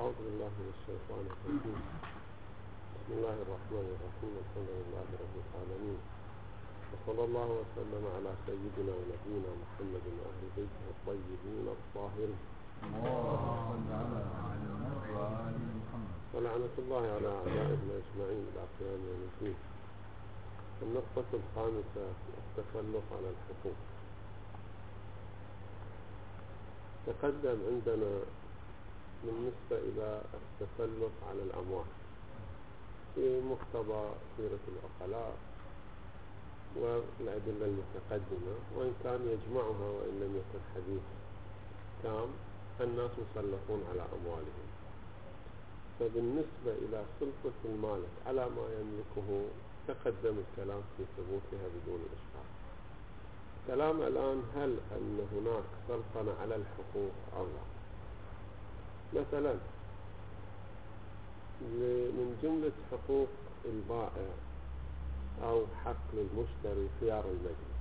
أعوذ بالله من الشيطان الرجيم. بسم الله الرحمن الرحيم. الحمد لله رب العالمين، وصلى الله وسلم على سيدنا ونبينا محمد وأهل بيته الطيبين الطاهرين، ولعنة الله على أعدائهم أجمعين إلى قيام يوم الدين. النقطة الخامسة: التسلط على الحقوق. تقدم عندنا بالنسبة إلى التسلط على الأموال في مقتضى سيرة العقلاء والأدلة المتقدمة، وإن كان يجمعها وإن لم يكن حديث تام. الناس مسلطون على أموالهم، فبالنسبة إلى سلطة المالك على ما يملكه تقدم الكلام في ثبوتها بدون إشكال. كلام الآن: هل أن هناك سلطنة على الحقوق أو لا؟ مثلا من جملة حقوق البائع أو حق للمشتري خيار المجلس،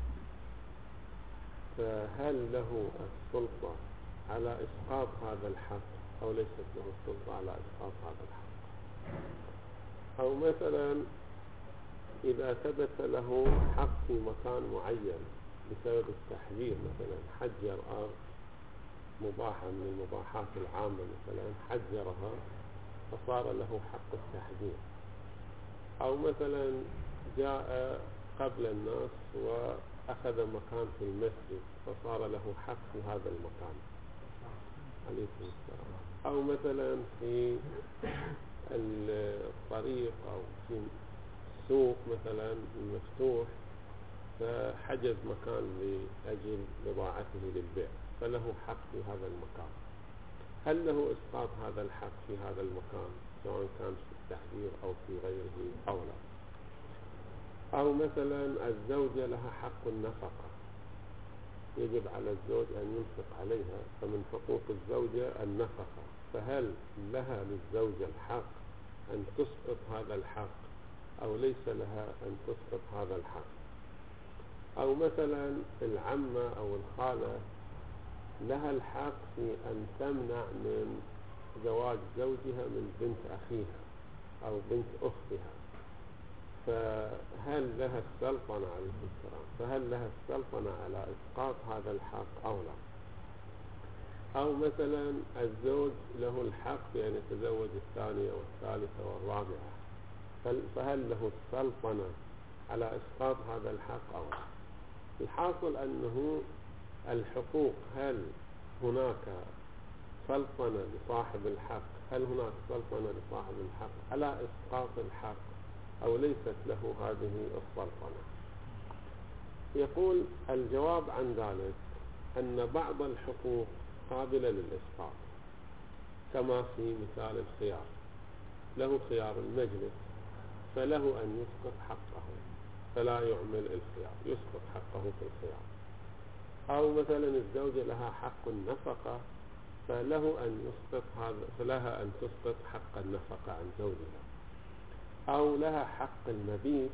فهل له السلطة على إسقاط هذا الحق أو ليست له السلطة على إسقاط هذا الحق؟ أو مثلا إذا ثبت له حق في مكان معين بسبب التحذير، مثلا حجر أرض مباحة من المباحات العامة، مثلا حجرها فصار له حق التحذير. أو مثلا جاء قبل الناس وأخذ مكان في المسجد فصار له حق في هذا المكان. عليكم السلام. أو مثلا في الطريق أو في السوق مثلا المفتوح فحجز مكان لأجل بضاعته للبيع، فله حق في هذا المكان. هل له إسقاط هذا الحق في هذا المكان سواء كان في التحذير أو في غيره أو لا؟ أو مثلا الزوجة لها حق النفقة، يجب على الزوج أن ينفق عليها، فمن حقوق الزوجة النفقة، فهل لها للزوجة الحق أن تسقط هذا الحق أو ليس لها أن تسقط هذا الحق؟ أو مثلا العمة أو الخالة لها الحق في أن تمنع من زواج زوجها من بنت أخيها أو بنت أختها، فهل لها السلطنة عليه السلام؟ فهل لها السلطنة على إسقاط هذا الحق أو لا؟ أو مثلا الزوج له الحق في أن يتزوج الثانية والثالثة والرابعة، فهل له السلطنة على إسقاط هذا الحق أو لا؟ الحاصل أنه الحقوق، هل هناك سلطنة لصاحب الحق؟ هل هناك سلطنة لصاحب الحق على إسقاط الحق أو ليست له هذه السلطنة؟ يقول الجواب عن ذلك أن بعض الحقوق قابلة للإسقاط، كما في مثال الخيار، له خيار المجلس فله أن يسقط حقه فلا يعمل الخيار، يسقط حقه في الخيار. أو مثلا الزوجة لها حق النفقة فلها أن تسقط حق النفقة عن زوجها. أو لها حق المبيت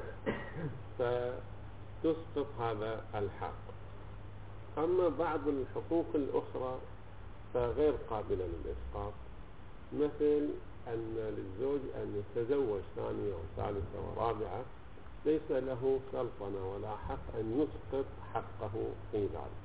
فتسقط هذا الحق. أما بعض الحقوق الأخرى فغير قابلة للإسقاط، مثل أن للزوج أن يتزوج ثانية وثالثة ورابعة، ليس له سلطنة ولا حق أن يسقط حقه في ذلك.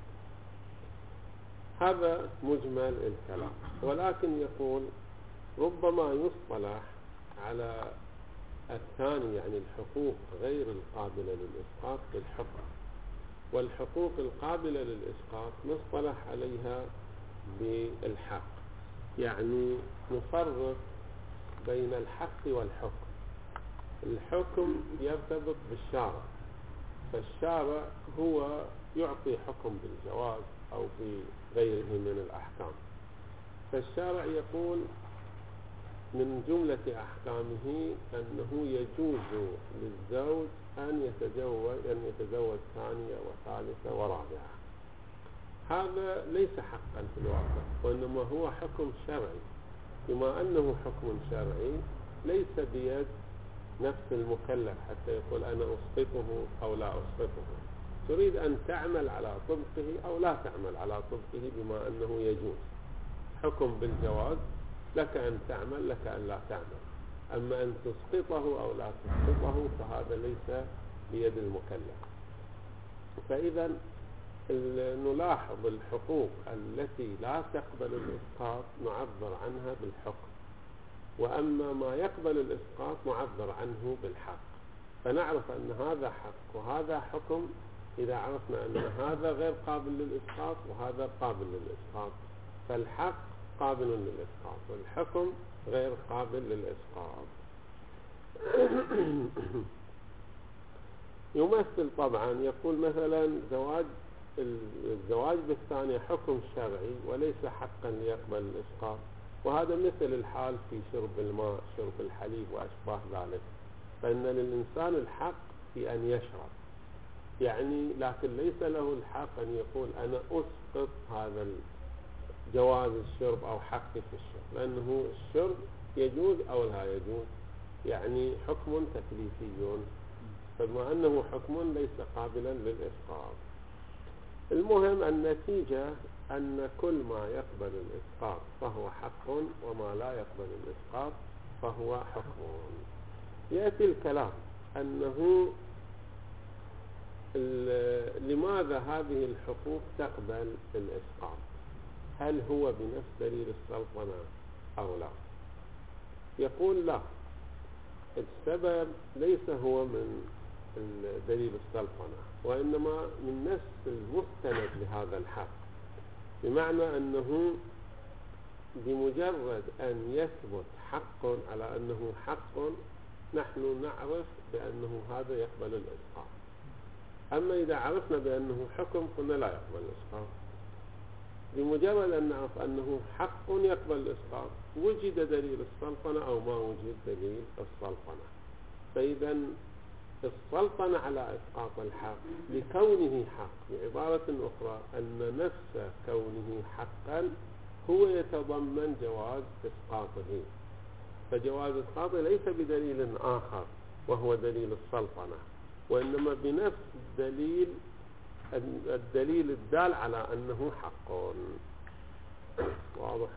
هذا مجمل الكلام، ولكن يقول ربما يصطلح على الثاني، يعني الحقوق غير القابلة للإسقاط بالحكم، والحقوق القابلة للإسقاط نصطلح عليها بالحق. يعني نفرق بين الحق والحكم. الحكم يرتبط بالشارع، فالشارع هو يعطي حكم بالجواز أو في غيره من الأحكام. فالشارع يقول من جملة أحكامه أنه يجوز للزوج أن يتزوج ثانية وثالثة ورابعة. هذا ليس حقا في الواقع، وإنما هو حكم شرعي. بما أنه حكم شرعي ليس بيد نفس المكلف حتى يقول أنا أسقطه أو لا أسقطه. تريد أن تعمل على طبقه أو لا تعمل على طبقه، بما أنه يجوز حكم بالجواز لك أن تعمل لك أن لا تعمل. أما أن تسقطه أو لا تسقطه فهذا ليس بيد المكلف. فإذا نلاحظ الحقوق التي لا تقبل الإسقاط نعبر عنها بالحكم، وأما ما يقبل الإسقاط نعبر عنه بالحق. فنعرف أن هذا حق وهذا حكم إذا عرفنا أن هذا غير قابل للإسقاط وهذا قابل للإسقاط، فالحق قابل للإسقاط والحكم غير قابل للإسقاط. يمثل طبعا، يقول مثلا الزواج بالثانية حكم شرعي وليس حقا ليقبل الإسقاط، وهذا مثل الحال في شرب الماء، شرب الحليب وأشباه ذلك. فإن للإنسان الحق في أن يشرب، يعني لكن ليس له الحق أن يقول أنا أسقط هذا جواز الشرب أو حقي في الشرب، لأنه الشرب يجوز أو لا يجوز، يعني حكم تكليفي، فبما أنه حكم ليس قابلا للإسقاط. المهم النتيجة أن كل ما يقبل الإسقاط فهو حق وما لا يقبل الإسقاط فهو حكم. يأتي الكلام أنه لماذا هذه الحقوق تقبل الإسقاط؟ هل هو بنفس دليل السلطنة أو لا؟ يقول لا، السبب ليس هو من دليل السلطنة، وإنما من نفس المستند لهذا الحق، بمعنى أنه بمجرد أن يثبت حق على أنه حق نحن نعرف بأنه هذا يقبل الإسقاط. أما إذا عرفنا بأنه حكم قلنا لا يقبل الإسقاط. بمجرد أن نعرف أنه حق يقبل الإسقاط وجد دليل السلطنة أو ما وجد دليل السلطنة. فإذا السلطنة على إسقاط الحق لكونه حق، بعبارة أخرى أن نفس كونه حقا هو يتضمن جواز إسقاطه، فجواز إسقاطه ليس بدليل آخر وهو دليل السلطنة، وإنما بنفس الدليل الدال على أنه حق. واضح؟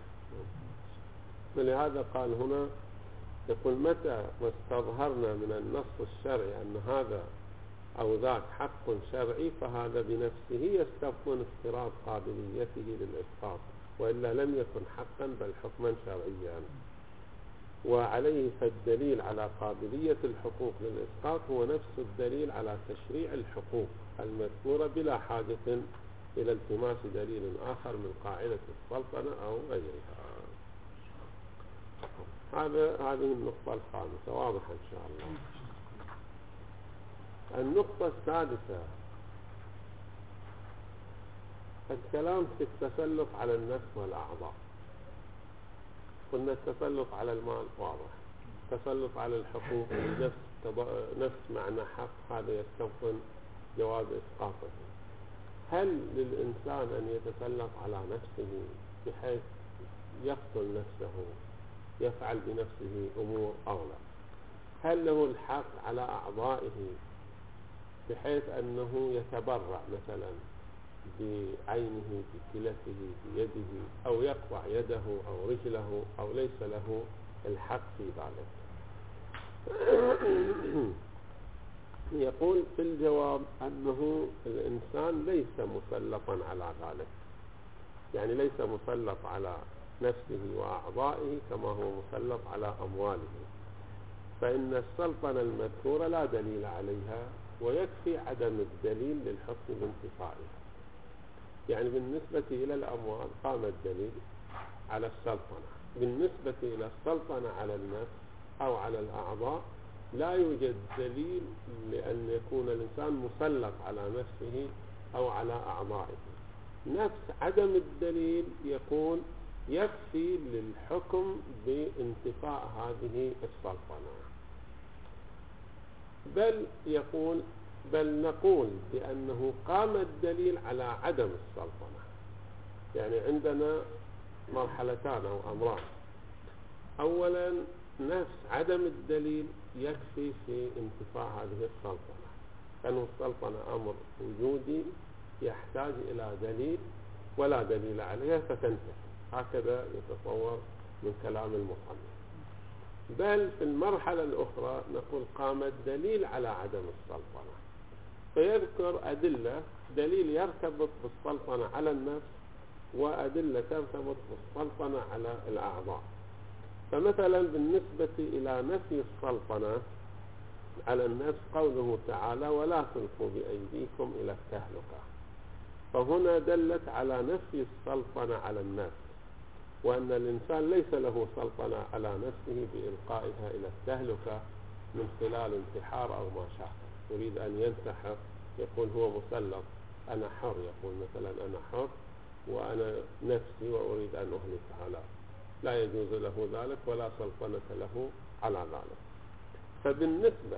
ولهذا قال هنا، يقول متى ما استظهرنا من النص الشرعي أن هذا أو ذاك حق شرعي فهذا بنفسه يستبطن افتراض قابليته للإسقاط، وإلا لم يكن حقا بل حكما شرعيا. وعليه فالدليل على قابلية الحقوق للإسقاط هو نفس الدليل على تشريع الحقوق المذكورة بلا حاجة إلى التماس دليل آخر من قاعدة السلطنة أو غيرها. هذه النقطة الخامسة. واضحة إن شاء الله. النقطة السادسة الكلام في التسلط على النفس والأعضاء. قلنا التسلط على المال واضح، التسلط على الحقوق نفس معنى حق، هذا يستوطن جواز إسقاطه. هل للإنسان أن يتسلط على نفسه بحيث يقتل نفسه، يفعل بنفسه أمور أو لا؟ هل له الحق على أعضائه بحيث أنه يتبرع مثلا بعينه، بكلته، بيده، أو يقطع يده أو رجله، أو ليس له الحق في ذلك؟ يقول في الجواب أنه الإنسان ليس مسلطا على ذلك، يعني ليس مسلط على نفسه وأعضائه كما هو مسلط على أمواله. فإن السلطنة المذكورة لا دليل عليها، ويكفي عدم الدليل للحكم بانتفائها. يعني بالنسبة إلى الأموال قام الدليل على السلطنة، بالنسبة إلى السلطنة على النفس أو على الأعضاء لا يوجد دليل لأن يكون الإنسان مسلط على نفسه أو على أعضائه. نفس عدم الدليل يقول يكفي للحكم بانتفاء هذه السلطنة. بل نقول بأنه قام الدليل على عدم السلطنة. يعني عندنا مرحلتان أو أمران. أولا نفس عدم الدليل يكفي في انتفاء هذه السلطنة، لأن السلطنة أمر وجودي يحتاج إلى دليل ولا دليل عليها فتنتهي. هكذا يتصور من كلام المصنف. بل في المرحلة الأخرى نقول قام الدليل على عدم السلطنة، فيذكر أدلة، دليل يرتبط بالسلطنة على النفس وأدلة ترتبط بالسلطنة على الأعضاء. فمثلا بالنسبة إلى نفي السلطنة على النفس قوله تعالى ولا تلقوا بأيديكم إلى التهلكة، فهنا دلت على نفي السلطنة على النفس، وأن الإنسان ليس له سلطنة على نفسه بإلقائها إلى التهلكة من خلال انتحار أو ما شابه. يريد أن ينتحر يقول هو مسلط، أنا حر، يقول مثلا أنا حر وأنا نفسي وأريد أن أهلكها، لا يجوز له ذلك ولا سلطنة له على ذلك. فبالنسبة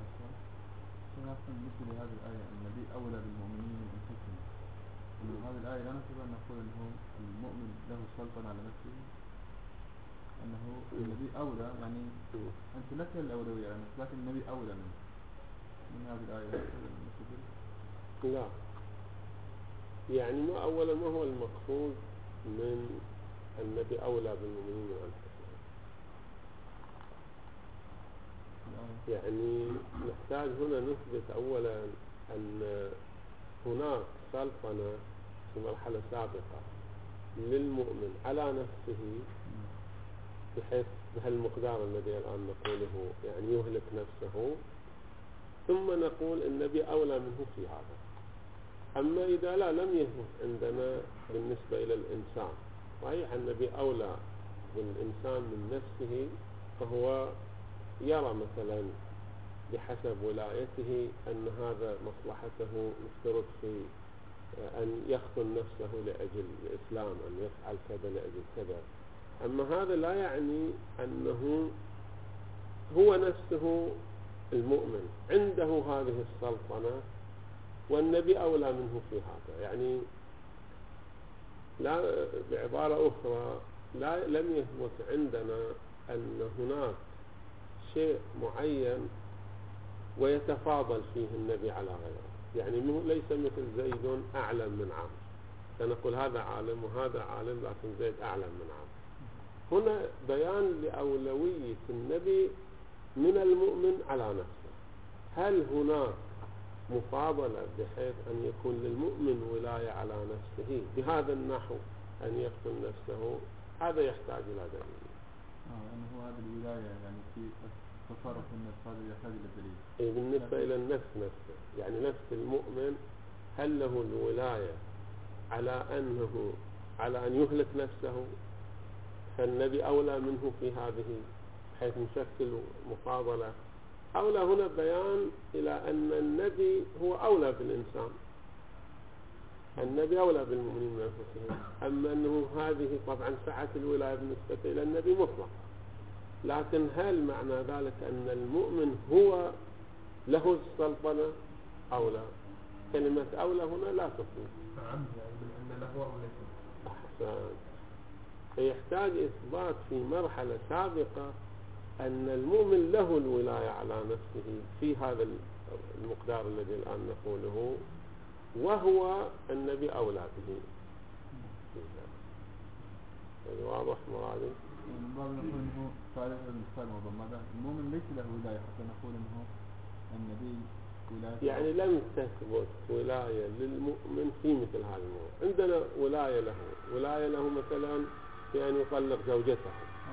مثل هذه الآية النبي أولى بالمؤمنين من أنفسهم، من هذه الآية لا نستطيع أن نقول أنه المؤمن له سلطنة على نفسه، أنه النبي أولى، يعني أنت لك الأولوية يعني، لكن النبي أولى من هذه الآية. لا، يعني ما أولا ما هو المقصود من النبي أولى بالمؤمنين من أنفسهم؟ يعني نحتاج هنا نثبت أولا أن هناك سلطنة في مرحلة سابقة للمؤمن على نفسه بحيث بهالمقدار الذي الآن نقوله يعني يهلك نفسه، ثم نقول النبي أولى منه في هذا. أما إذا لم يثبت عندنا بالنسبة إلى الإنسان، صحيح النبي أولى بالإنسان من نفسه، فهو يرى مثلا بحسب ولايته أن هذا مصلحته مشترك في أن يخطن نفسه لأجل الإسلام، أن يفعل كذا لأجل كذا. أما هذا لا يعني أنه هو نفسه المؤمن عنده هذه السلطنة والنبي أولى منه في هذا. يعني لا، بعبارة أخرى لم يثبت عندنا أن هناك شيء معين ويتفاضل فيه النبي على غيره، يعني ليس مثل زيد أعلم من عمرو، سنقول هذا عالم وهذا عالم لكن زيد أعلم من عمرو. هنا بيان لأولوية النبي من المؤمن على نفسه. هل هناك مفاضلة بحيث أن يكون للمؤمن ولاية على نفسه بهذا النحو أن يقتل نفسه؟ هذا يحتاج إلى دليل. يعني هو هذه الولاية يعني في تصرف النفس، هذا يحتاج إلى دليل. بالنسبة إلى النفس نفسه، يعني نفس المؤمن هل له الولاية على أن يهلك نفسه؟ فالنبي أولى منه في هذه حيث نشكل مفاضلة. أولى هنا بيان إلى أن النبي هو أولى بالإنسان، النبي أولى بالمؤمنين من أنفسهم. أما أنه هذه طبعا سعة الولاية بالنسبة إلى النبي مطلق، لكن هل معنى ذلك أن المؤمن هو له السلطنة أو لا؟ كلمة أولى هنا لا تفيد. نعم، يعني أن له أولى. أحسن. فيحتاج إثبات في مرحلة سابقة أن المؤمن له الولاية على نفسه في هذا المقدار الذي الآن نقوله، وهو النبي أولى به. واضح مرادي؟ بعض نقول أنه تعرف المثال مضمدا، المؤمن ليس له ولاية حتى نقول أنه النبي ولاية، يعني لم تثبت ولاية للمؤمن في مثل هذا الموضوع. عندنا ولاية له مثلا في أن يطلق زوجته،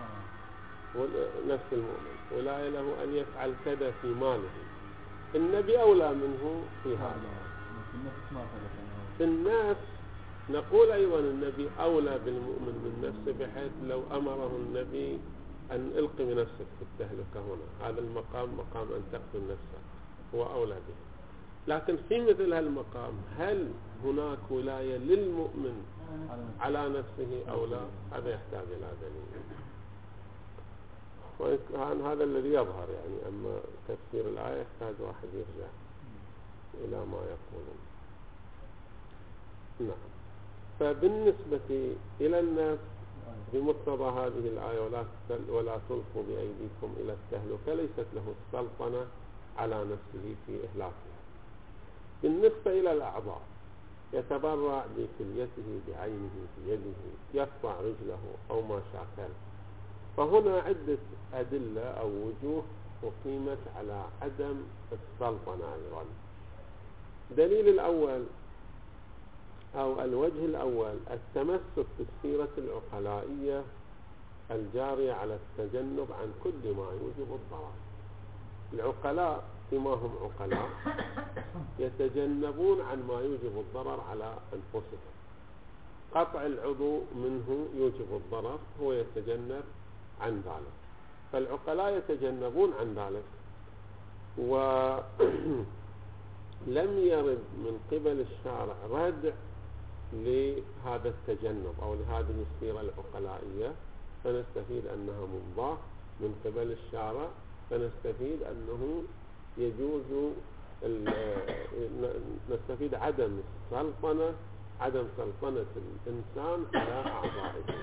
نفس المؤمن ولاية له أن يفعل كذا في ماله. النبي أولى منه في هذا. في النفس نقول أيضا النبي أولى بالمؤمن من نفسه، بحيث لو أمره النبي أن ألقي بنفسك في التهلكة هنا، هذا المقام مقام أن تقتل نفسك، هو أولى به. لكن في مثل هالمقام هل هناك ولاية للمؤمن على نفسه أو لا؟ هذا يحتاج إلى دليل، وكان هذا الذي يظهر يعني. أما تفسير الآية يحتاج واحد يرجع إلى ما يقولون. نعم. فبالنسبة إلى النفس بمقتضى هذه الآية ولا تلقوا بأيديكم إلى التهلكة، ليست له السلطنة على نفسه في إهلاكها. بالنسبة إلى الأعضاء يتبرع بكليته بعينه بيده، يقطع رجله أو ما شاكل، فهنا عدة أدلة أو وجوه أقيمت على عدم السلطنة أيضا. دليل الأول أو الوجه الأول التمسك بالسيرة العقلائية الجارية على التجنب عن كل ما يوجب الضرر. العقلاء فيما هم عقلاء يتجنبون عن ما يوجب الضرر على أنفسهم. قطع العضو منه يوجب الضرر، هو يتجنب عن ذلك، فالعقلاء يتجنبون عن ذلك. ولم يرد من قبل الشارع ردع لهذا التجنب أو لهذه السيرة العقلائية، فنستفيد أنها ممضاة من قبل الشارع، فنستفيد أنه يجوز نستفيد عدم سلطنة الإنسان على أعضائه.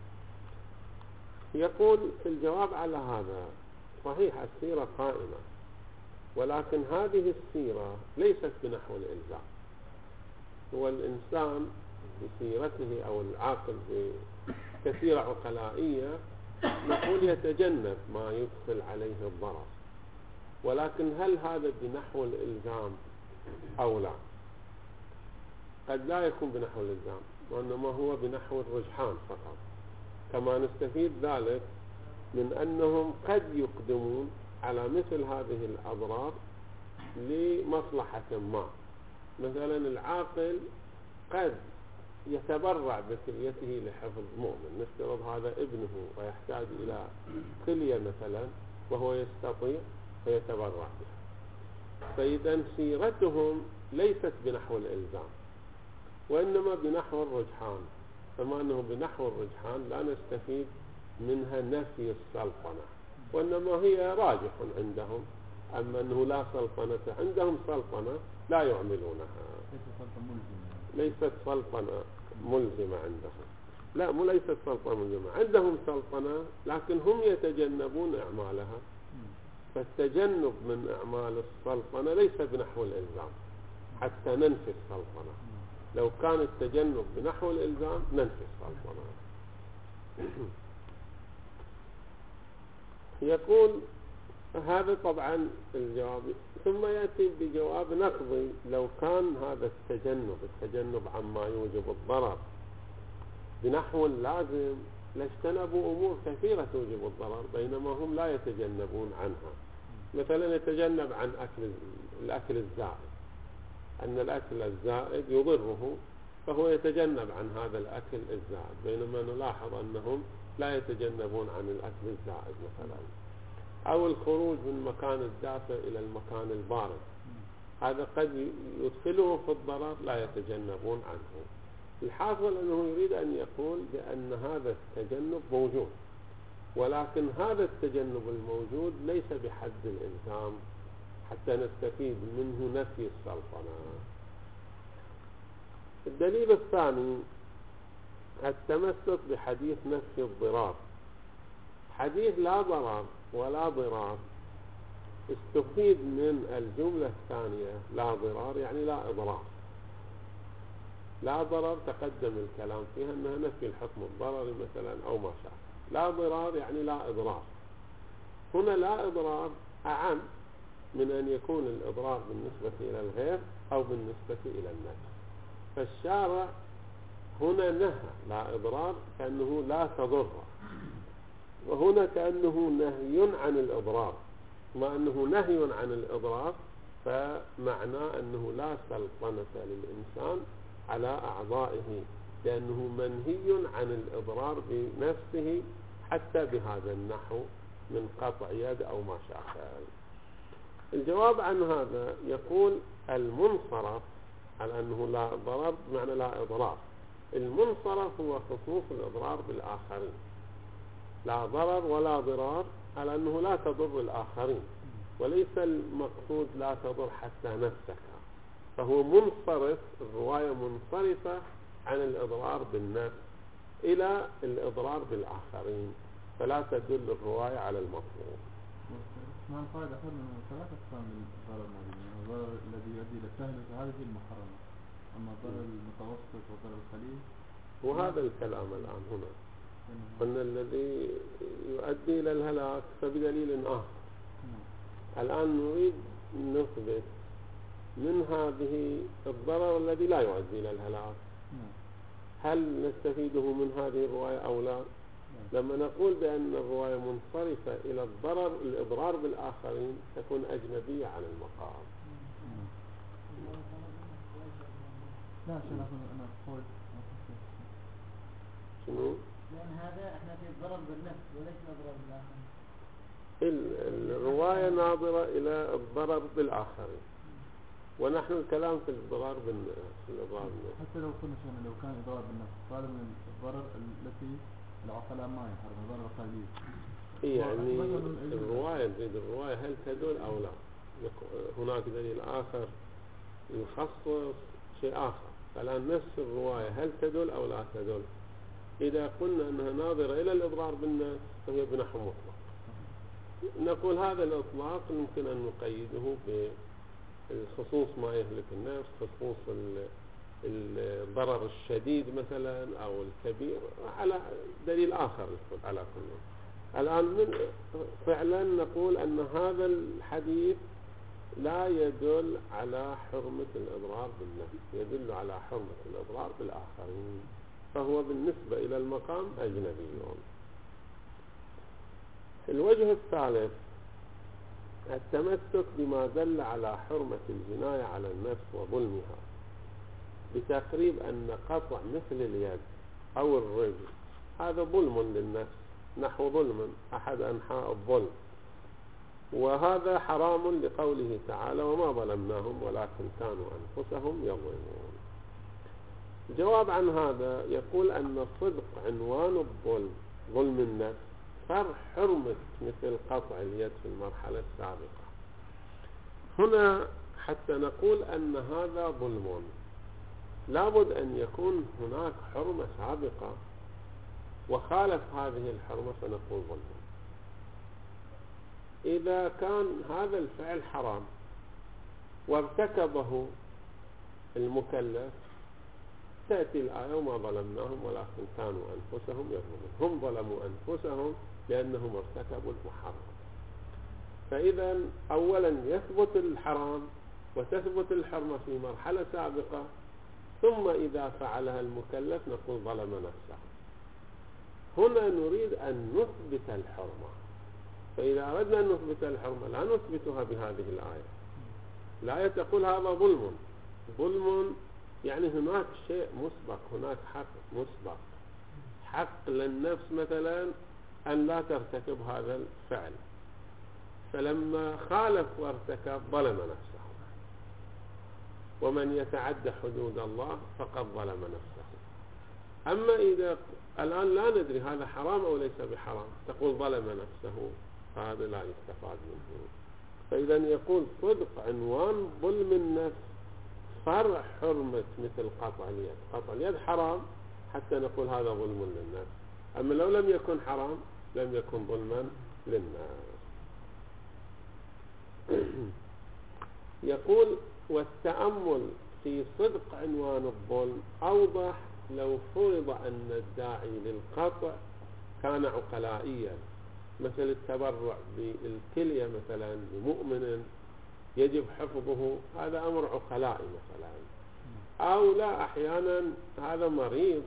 يقول في الجواب على هذا: صحيح السيرة قائمة، ولكن هذه السيرة ليست بنحو الإلزام. هو الإنسان بسيرته أو العاقل كسيرة عقلائية نقول يتجنب ما يدخل عليه الضرر، ولكن هل هذا بنحو الإلزام أو لا؟ قد لا يكون بنحو الإلزام، وإنما هو بنحو الرجحان فقط. كما نستفيد ذلك من أنهم قد يقدمون على مثل هذه الأضرار لمصلحة ما. مثلا العاقل قد يتبرع بكليته لحفظ مؤمن، نفترض هذا ابنه ويحتاج إلى كلية مثلا وهو يستطيع فيتبرع بها. فإذا سيرتهم ليست بنحو الإلزام وإنما بنحو الرجحان، فما أنه بنحو الرجحان لا نستفيد منها نفي السلطنة، وإنما هي راجح عندهم. أما أنه لا سلطنة عندهم، سلطنة لا يعملونها، ليست سلطنة ملزمة عندهم. لا، مو ليست سلطنة ملزمة عندهم، سلطنة لكن هم يتجنبون إعمالها. فالتجنب من أعمال السلطنة ليس بنحو الإلزام حتى ننفي السلطنة. لو كان التجنب بنحو الإلزام ننفي السلطنة. يقول هذا طبعا الجواب، ثم يأتي بجواب نقضي: لو كان هذا التجنب عما يوجب الضرر بنحو اللازم لاجتنبوا أمور كثيرة توجب الضرر، بينما هم لا يتجنبون عنها. مثلا يتجنب عن الأكل الزائد، أن الأكل الزائد يضره فهو يتجنب عن هذا الأكل الزائد، بينما نلاحظ أنهم لا يتجنبون عن الأكل الزائد مثلا. أو الخروج من مكان الدافئ إلى المكان البارد، هذا قد يدخله في الضرر، لا يتجنبون عنه. الحاصل أنه يريد أن يقول بأن هذا التجنب موجود، ولكن هذا التجنب الموجود ليس بحد الإلزام حتى نستفيد منه نفي السلطنة. الدليل الثاني التمسك بحديث نفي الضرار. حديث لا ضرر ولا ضرار استفيد من الجملة الثانية لا ضرار يعني لا إضرار. لا ضرر تقدم الكلام فيها أنها نفي الحكم الضرري مثلا أو ما شاء. لا ضرار يعني لا إضرار. هنا لا إضرار أعم من أن يكون الإضرار بالنسبة إلى الغير أو بالنسبة إلى النفس. فالشارع هنا نهى لا إضرار كأنه لا تضر، وهنا كأنه نهي عن الإضرار. ما أنه نهي عن الإضرار فمعناه أنه لا سلطنة للإنسان على أعضائه، لأنه منهي عن الإضرار بنفسه حتى بهذا النحو من قطع يد أو ما شاكل. الجواب عن هذا يقول المنصرف على أنه لا ضرر بمعنى لا إضرار. المنصرف هو خصوص الإضرار بالآخرين. لا ضرر ولا ضرار على أنه لا تضر الآخرين، وليس المقصود لا تضر حتى نفسك. فهو منصرف، الرواية منصرفة عن الإضرار بالنفس إلى الإضرار بالآخرين، فلا تدل الرواية على المطلوب. ما الفائدة؟ أخذنا من ثلاثة أقسام من الضرر الموجودين: الضرر الذي يؤدي إلى التهلكة هذه المحرمة، أما الضرر المتوسط والضرر القليل. وهذا الكلام الآن هنا قلنا الذي يؤدي إلى الهلاك، فبدليل الآن نريد نثبت من هذه الضرر الذي لا يؤدي إلى الهلاك، هل نستفيده من هذه الرواية أو لا؟ لما نقول بأن الرواية منصرفة إلى الإضرار بالآخرين تكون أجنبية عن المقام. لا عشان أنا أقول شنو؟ لأن هذا احنا في الضرر بالنفس وليس الضرر بالآخرين. الرواية ناظرة إلى الضرر بالآخرين، ونحن الكلام في الضرر بالنفس. حتى لو كنا شأن لو كان إضرار بالنفس هذا من الضرر التي العقلاء ما يحرم ضرر قليل. يعني الرواية نريد الرواية هل تدل أو لا؟ هناك دليل آخر يخصص شيء آخر. فالآن نفس الرواية هل تدل أو لا تدل؟ إذا قلنا أنها ناظرة إلى الإضرار بالنفس فهي بنحو مطلق. نقول هذا الإطلاق يمكن أن نقيده بالخصوص ما يهلك النفس، خصوص الضرر الشديد مثلا أو الكبير، على دليل آخر على كل. الآن فعلا نقول أن هذا الحديث لا يدل على حرمة الإضرار بالنفس، يدل على حرمة الإضرار بالآخرين، فهو بالنسبة إلى المقام أجنبي. الوجه الثالث التمسك بما دل على حرمة الجناية على النفس وظلمها، بتقريب أن قطع مثل اليد أو الرجل هذا ظلم للنفس، نحو ظلم أحد أنحاء الظلم، وهذا حرام لقوله تعالى وما ظلمناهم ولكن كانوا أنفسهم يظلمون. الجواب عن هذا يقول أن صدق عنوان الظلم ظلم النفس فرع حرمة مثل قطع اليد في المرحلة السابقة. هنا حتى نقول أن هذا ظلم لابد أن يكون هناك حرمة سابقة وخالف هذه الحرمة فنقول ظلم. إذا كان هذا الفعل حرام وارتكبه المكلف تأتي الآية وما ظلمناهم ولكن كانوا أنفسهم يظلمون، هم ظلموا أنفسهم لأنهم ارتكبوا المحرم. فإذا أولا يثبت الحرام وتثبت الحرمة في مرحلة سابقة، ثم إذا فعلها المكلف نقول ظلم نفسه. هنا نريد أن نثبت الحرمة، فإذا أردنا أن نثبت الحرمة لا نثبتها بهذه الآية. الآية تقول هذا ظلم، ظلم يعني هناك شيء مسبق، هناك حق مسبق، حق للنفس مثلا أن لا ترتكب هذا الفعل، فلما خالف وارتكب ظلم نفسه، ومن يتعدى حدود الله فقد ظلم نفسه. أما إذا الآن لا ندري هذا حرام أو ليس بحرام تقول ظلم نفسه، فهذا لا يستفاد منه. فإذا يقول صدق عنوان ظلم النفس فرع حرمة مثل قطع اليد. قطع اليد حرام حتى نقول هذا ظلم للنفس، أما لو لم يكن حرام لم يكن ظلما للنفس. يقول والتأمل في صدق عنوان الظلم أوضح لو فرض أن الداعي للقطع كان عقلائيا، مثل التبرع بالكلية مثلا لمؤمن يجب حفظه، هذا أمر عقلائي مثلا. أو لا أحيانا هذا مريض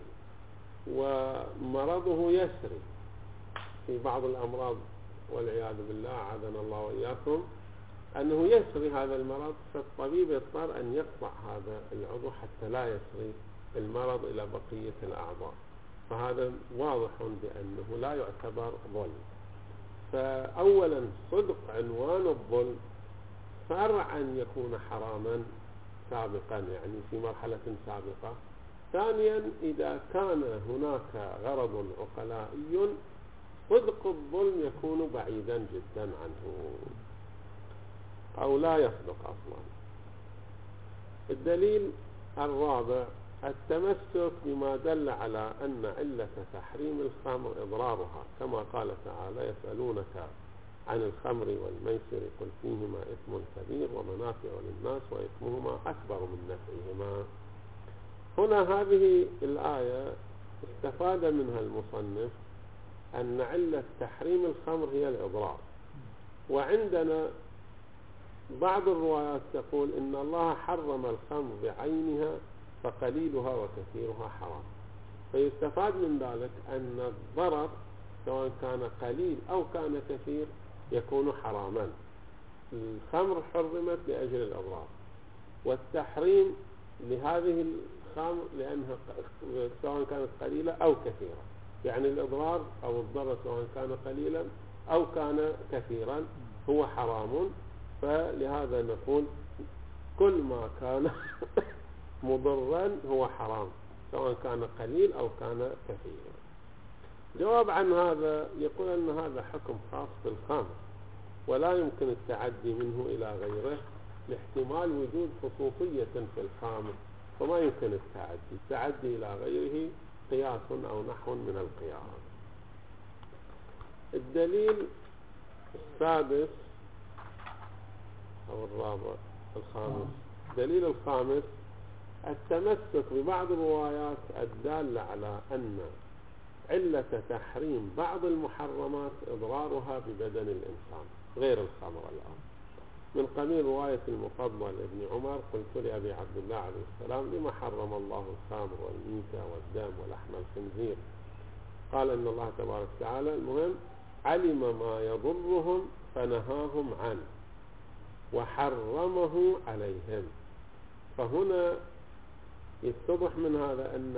ومرضه يسري في بعض الأمراض والعياذ بالله عاذنا الله وإياكم أنه يسري هذا المرض، فالطبيب يضطر أن يقطع هذا العضو حتى لا يسري المرض إلى بقية الأعضاء، فهذا واضح بأنه لا يعتبر ظلم. فأولا صدق عنوان الظلم فرع أن يكون حراما سابقا، يعني في مرحلة سابقة. ثانيا إذا كان هناك غرض عقلائي صدق الظلم يكون بعيدا جدا عنه أو لا يصدق أصلا. الدليل الرابع التمسك بما دل على أن علة تحريم الخمر إضرارها، كما قال تعالى يسألونك عن الخمر والميسر قل فيهما إثم كبير ومنافع للناس وإثمهما أكبر من نفعهما. هنا هذه الآية استفاد منها المصنف أن علة تحريم الخمر هي الإضرار. وعندنا بعض الروايات تقول إن الله حرم الخمر بعينها فقليلها وكثيرها حرام. فيستفاد من ذلك أن الضرر سواء كان قليل أو كان كثير يكون حراما. الخمر حرمت لأجل الأضرار، والتحريم لهذه الخمر لأنها سواء كانت قليلة أو كثيرة، يعني الإضرار أو الضرر سواء كان قليلا أو كان كثيرا هو حرام. فلهذا نقول كل ما كان مضرا هو حرام سواء كان قليل أو كان كثير. جواب عن هذا يقول أن هذا حكم خاص بالخمر ولا يمكن التعدي منه إلى غيره لاحتمال وجود خصوصية في الخامر، فما يمكن التعدي إلى غيره قياس أو نحو من القياس. الدليل السادس أو الرابع الخامس، دليل الخامس التمسك ببعض الروايات الدالة على أن علة تحريم بعض المحرمات إضرارها ببدن الإنسان غير الخمر الآن، من قبيل رواية المفضل ابن عمر: قلت لأبي عبد الله عليه السلام: لما حرم الله الخمر والميتة والدم ولحم الخنزير؟ قال إن الله تبارك وتعالى المهم علم ما يضرهم فنهاهم عنه وحرمه عليهم. فهنا يتضح من هذا أن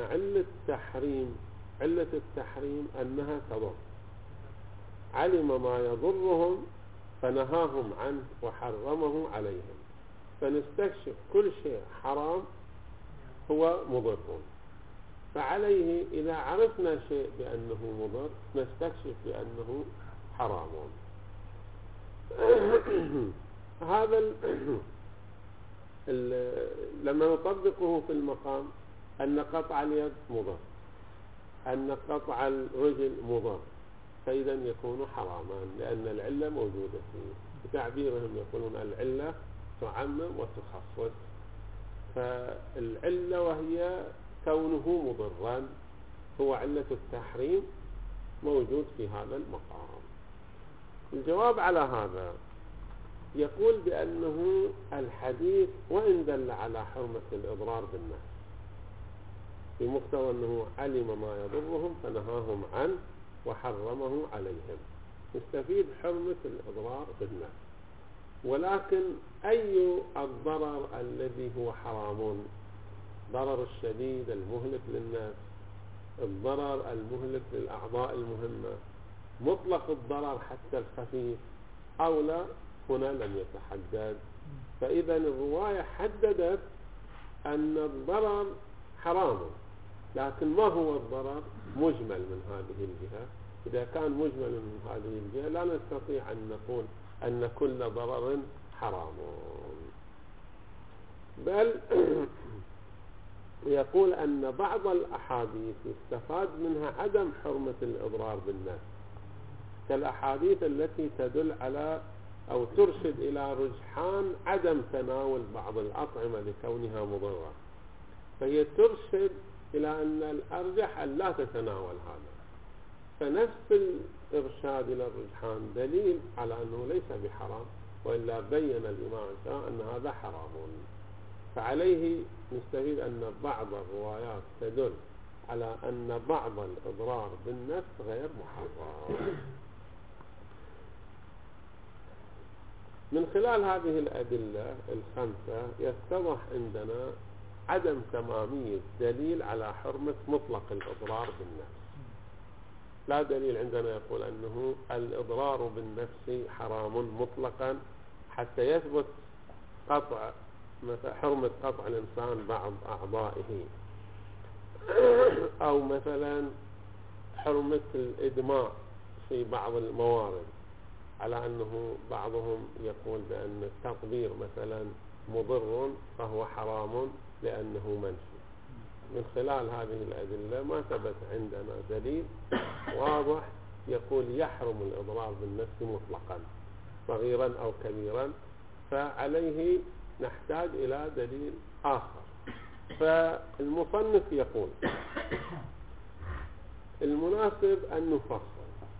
علة التحريم أنها تضر. علم ما يضرهم فنهاهم عنه وحرمه عليهم. فنستكشف كل شيء حرام هو مضر، فعليه إذا عرفنا شيء بأنه مضر نستكشف بأنه حرام. هذا لما نطبقه في المقام أن قطع اليد مضر، أن قطع الرجل مضر، فإذا يكون حراما لأن العلة موجودة فيه. بتعبيرهم يقولون العلة تعمم وتخصص، فالعلة وهي كونه مضرا هو علة التحريم موجود في هذا المقام. الجواب على هذا يقول بأنه الحديث وإن دل على حرمة الإضرار بالنفس بمقتضى أنه علم ما يضرهم فنهاهم عنه وحرمه عليهم، نستفيد حرمة الإضرار بالنفس. ولكن أي الضرر الذي هو حرام؟ ضرر الشديد المهلك للنفس، الضرر المهلك للأعضاء المهمة، مطلق الضرر حتى الخفيف أو لا، هنا لم يتحدد. فإذا الرواية حددت أن الضرر حرام، لكن ما هو الضرر مجمل من هذه الجهة. إذا كان مجمل من هذه الجهة لا نستطيع أن نقول أن كل ضرر حرام، بل يقول أن بعض الأحاديث يستفاد منها عدم حرمة الإضرار بالنفس، كالأحاديث التي تدل على أو ترشد إلى رجحان عدم تناول بعض الأطعمة لكونها مضرة، فهي ترشد إلى أن الأرجح أن لا تتناول هذا. فنفس الإرشاد إلى الرجحان دليل على أنه ليس بحرام، وإلا بين الإمام الشافعي أن هذا حرام. فعليه نستفيد أن بعض الروايات تدل على أن بعض الإضرار بالنفس غير محرم. من خلال هذه الأدلة الخمسة يتضح عندنا عدم تمامية دليل على حرمة مطلق الإضرار بالنفس. لا دليل عندنا يقول أنه الإضرار بالنفس حرام مطلقا حتى يثبت قطع مثلا حرمة قطع الإنسان بعض أعضائه، أو مثلا حرمة الإدماء في بعض الموارد، على أنه بعضهم يقول بأن التطبير مثلا مضر فهو حرام لأنه منفي. من خلال هذه الأدلة ما ثبت عندنا دليل واضح يقول يحرم الإضرار بالنفس مطلقا صغيرا أو كبيرا، فعليه نحتاج إلى دليل آخر. فالمصنف يقول المناسب أن نفصل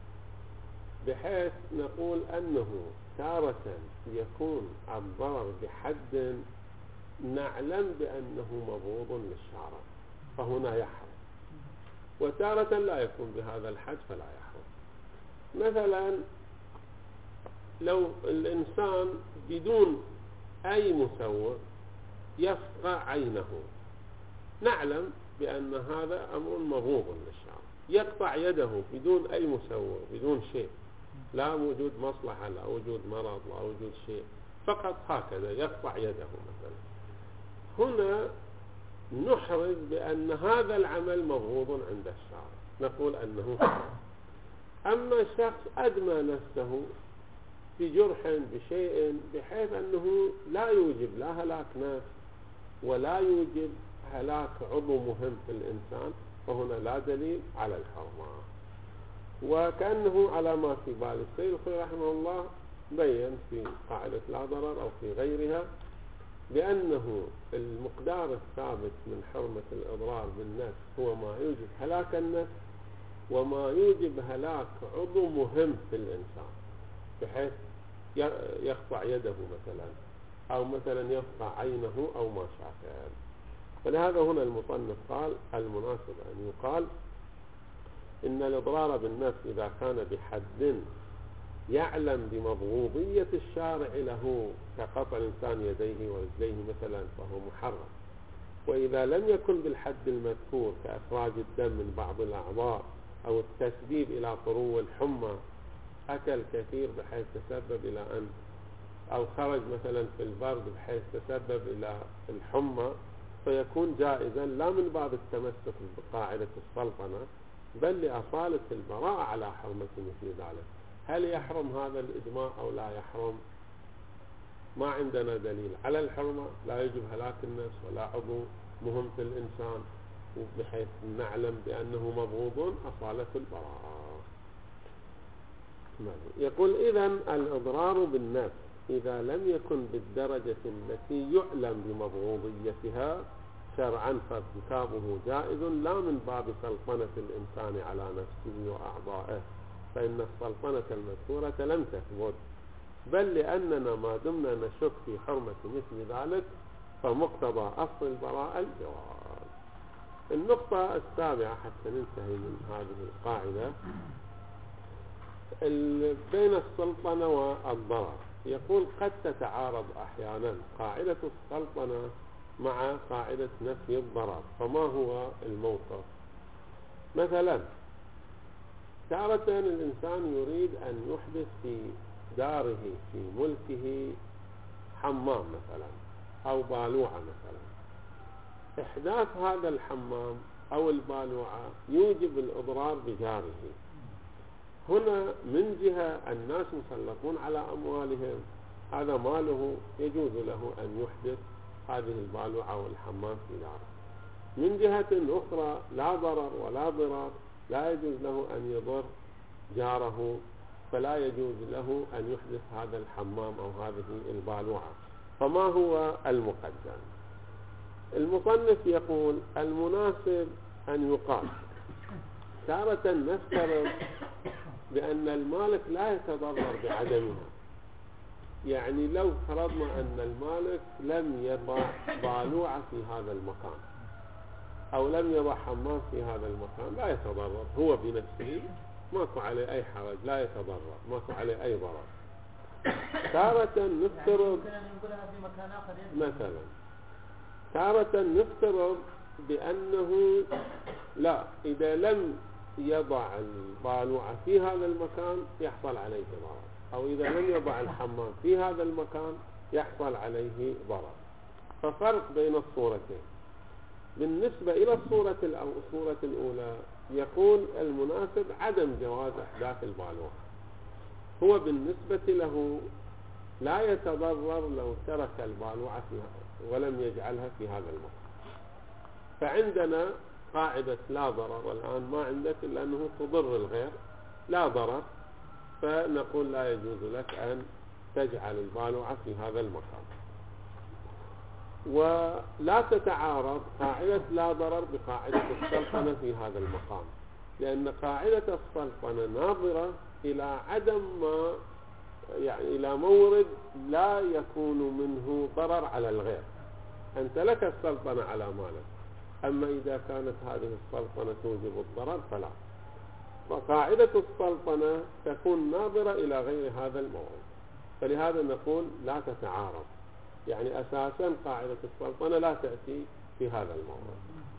بحيث نقول أنه تارة يكون الضرر بحد نعلم بأنه مبغوض للشارع فهنا يحرم، وتارة لا يكون بهذا الحد فلا يحرم. مثلا لو الإنسان بدون أي مسوغ يفقع عينه، نعلم بأن هذا أمر مبغوض للشارع، يقطع يده بدون أي مسوغ بدون شيء، لا وجود مصلحة لا وجود مرض لا وجود شيء، فقط هكذا يقطع يده مثلا، هنا نحرز بأن هذا العمل مبغوض عند الشارع، نقول أنه حرام. أما شخص أدمى نفسه بجرح بشيء بحيث أنه لا يوجب لا هلاك نفس ولا يوجب هلاك عضو مهم في الإنسان، فهنا لا دليل على الحرمة. وكأنه على ما في بال السيد الخوئي رحمه الله بين في قاعدة لا ضرر أو في غيرها بأنه المقدار الثابت من حرمة الإضرار بالنفس هو ما يوجب هلاك النفس وما يوجب هلاك عضو مهم في الإنسان، بحيث يقطع يده مثلا أو مثلا يفقع عينه أو ما شابه. فلهذا هنا المصنف قال المناسب أن يقال إن الإضرار بالنفس إذا كان بحد يعلم بمبغوضية الشارع له كقطع الإنسان يديه ورجليه مثلا فهو محرم، وإذا لم يكن بالحد المذكور كإخراج الدم من بعض الأعضاء أو التسبيب إلى طرو الحمى، أكل كثير بحيث تسبب إلى أن أو خرج مثلا في البرد بحيث تسبب إلى الحمى، فيكون جائزا لا من باب التمسك بقاعدة السلطنة بل لأصالة البراءة على حرمة مثل ذلك. هل يحرم هذا الإدماء أو لا يحرم؟ ما عندنا دليل على الحرمة، لا يجب هلاك النفس ولا عضو مهم في الإنسان، بحيث نعلم بأنه مبغوض أصالة البراءة. يقول إذن الإضرار بالنفس إذا لم يكن بالدرجة التي يعلم بمبغوضيتها شرعا فارتكابه جائز لا من باب سلطنة الإنسان على نفسه وأعضائه، فإن السلطنة المذكورة لم تثبت، بل لأننا ما دمنا نشك في حرمة مثل ذلك فمقتضى أصل البراءة الجواز. النقطة السابعة حتى ننتهي من هذه القاعدة بين السلطنة والضرر. يقول قد تتعارض أحيانا قاعدة السلطنة مع قاعدة نفي الضرر، فما هو الموقف؟ مثلا تارة الإنسان يريد أن يحدث في داره في ملكه حمام مثلا أو بالوعة مثلا، إحداث هذا الحمام أو البالوعة يوجب الإضرار بجاره. هنا من جهة الناس مسلطون على أموالهم، هذا ماله يجوز له أن يحدث هذه البالوعة والحمام في داره. من جهة أخرى لا ضرر ولا ضرار، لا يجوز له أن يضر جاره، فلا يجوز له أن يحدث هذا الحمام أو هذه البالوعة. فما هو المقدم؟ المصنف يقول المناسب أن يقال تارة نفترض بأن المالك لا يتضرر بعدمها، يعني لو فرضنا أن المالك لم يضع بالوعة في هذا المكان أو لم يضع حمام في هذا المكان لا يتضرر هو بنفسه، ماكو عليه أي حرج، لا يتضرر، ماكو عليه أي ضرر. تارة نفترض مثلا تارة نفترض بأنه لا، إذا لم يضع البالوعة في هذا المكان يحصل عليه ضرر، أو إذا لم يضع الحمام في هذا المكان يحصل عليه ضرر. ففرق بين الصورتين. بالنسبة إلى الصورة الأولى يقول المناسب عدم جواز إحداث البالوعة، هو بالنسبة له لا يتضرر لو ترك البالوعة ولم يجعلها في هذا المكان. فعندنا قاعدة لا ضرر الآن ما عندك إلا أنه تضر الغير، لا ضرر، فنقول لا يجوز لك أن تجعل البالوعة في هذا المكان. ولا تتعارض قاعدة لا ضرر بقاعدة السلطنة في هذا المقام، لأن قاعدة السلطنة ناظرة إلى عدم ما يعني إلى مورد لا يكون منه ضرر على الغير. أنت لك السلطنة على مالك، أما إذا كانت هذه السلطنة توجب الضرر فلا. فقاعدة السلطنة تكون ناظرة إلى غير هذا المورد، فلهذا نقول لا تتعارض، يعني أساسا قاعدة السلطنة لا تأتي في هذا المورد.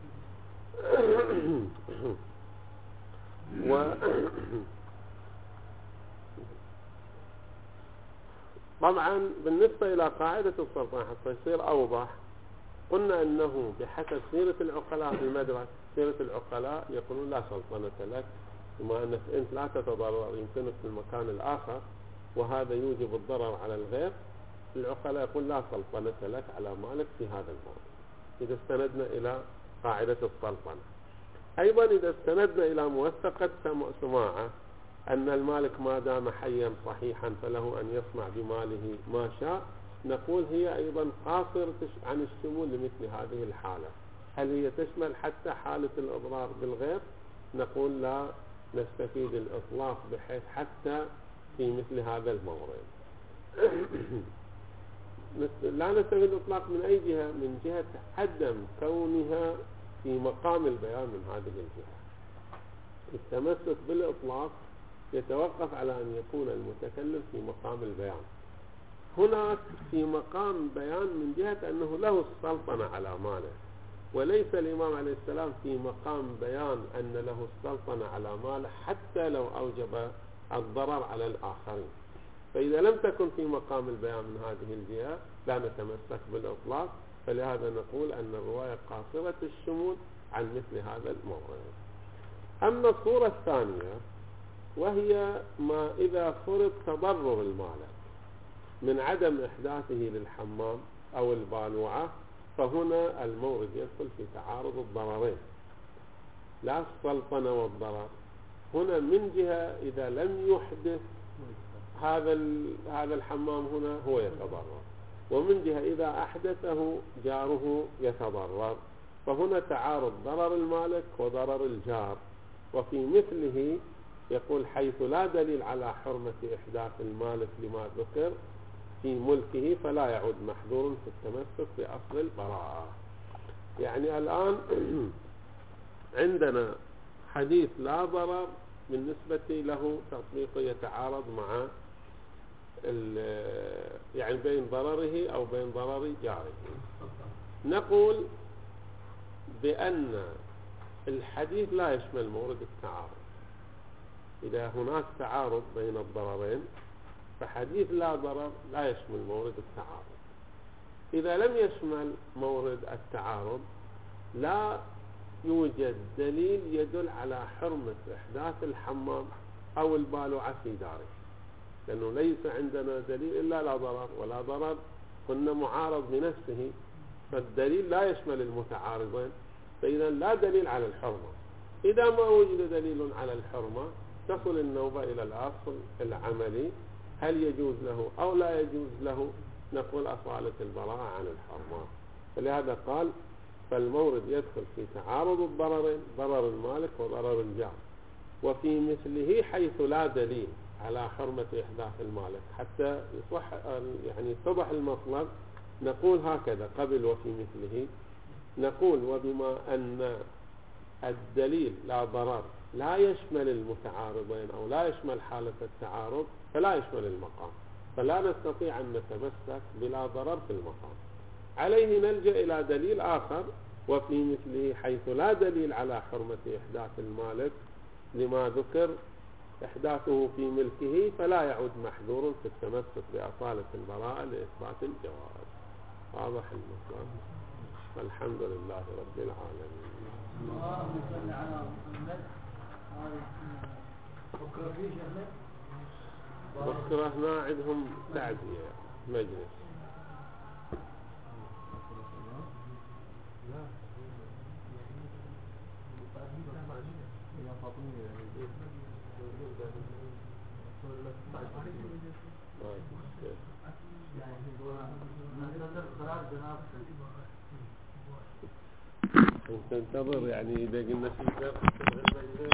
طبعا بالنسبة إلى قاعدة السلطنة حتى يصير أوضح، قلنا أنه بحسب سيرة العقلاء في المدرسة، سيرة العقلاء يقولون لا سلطنة لك، بما أنك أنت لا تتضرر يمكنك في المكان الآخر وهذا يوجب الضرر على الغير. العقلاء يقول لا سلطنة لك على مالك في هذا الموضوع إذا استندنا إلى قاعدة السلطنة. أيضا إذا استندنا إلى موثقة سماعة أن المالك ما دام حيا صحيحا فله أن يصنع بماله ما شاء، نقول هي أيضا قاصرة عن الشمول لمثل هذه الحالة. هل هي تشمل حتى حالة الإضرار بالغير؟ نقول لا نستفيد الإطلاق بحيث حتى في مثل هذا المورد لا نستفيد الإطلاق من أي جهة؟ من جهة عدم كونها في مقام البيان من هذه الجهة. التمسك بالإطلاق يتوقف على أن يكون المتكلم في مقام البيان. هناك في مقام بيان من جهة أنه له السلطنة على ماله، وليس الإمام عليه السلام في مقام بيان أن له السلطنة على ماله حتى لو أوجب الضرر على الآخرين. فإذا لم تكن في مقام البيان من هذه الجهة لا نتمسك بالإطلاق، فلهذا نقول أن الرواية قاصرة الشمول عن مثل هذا المورد. أما الصورة الثانية وهي ما إذا فرض تضرر المالك من عدم إحداثه للحمام أو البالوعة، فهنا المورد يدخل في تعارض الضررين، لا السلطنة والضرر. هنا من جهة إذا لم يحدث هذا الحمام هنا هو يتضرر، ومن جهة إذا أحدثه جاره يتضرر، فهنا تعارض ضرر المالك وضرر الجار. وفي مثله يقول حيث لا دليل على حرمة إحداث المالك لما ذكر في ملكه فلا يعود محظور في التمسك بأصل البراءة. يعني الآن عندنا حديث لا ضرر بالنسبة له تطبيق يتعارض مع يعني بين ضرره أو بين ضرر جاره. نقول بأن الحديث لا يشمل مورد التعارض. إذا هناك تعارض بين الضررين فحديث لا ضرر لا يشمل مورد التعارض. إذا لم يشمل مورد التعارض لا يوجد دليل يدل على حرمة إحداث الحمام أو البالوعة في داره، لأنه ليس عندنا دليل إلا لا ضرر ولا ضرر، قلنا معارض بنفسه، فالدليل لا يشمل المتعارضين، فإذا لا دليل على الحرمة. إذا ما وجد دليل على الحرمة تصل النوبة إلى الأصل العملي، هل يجوز له أو لا يجوز له؟ نقول أصالة البراءة عن الحرمة. فلهذا قال فالمورد يدخل في تعارض الضررين، ضرر المالك وضرر الجار. وفي مثله حيث لا دليل على حرمة إحداث المالك حتى يصح يعني يتضح المطلب، نقول هكذا قبل وفي مثله، نقول وبما أن الدليل لا ضرر لا يشمل المتعارضين أو لا يشمل حالة التعارض فلا يشمل المقام، فلا نستطيع أن نتمسك بلا ضرر في المقام. عليه نلجأ إلى دليل آخر، وفي مثله حيث لا دليل على حرمة إحداث المالك لما ذكر إحداثه في ملكه فلا يعود محذور في التمسك بأصالة البراءة لإثبات الجواز. واضح المطلب. والحمد لله رب العالمين. اللهم صل على محمد. بكرة هنا عندهم تعزية مجلس. تنتظر يعني إذا قلنا في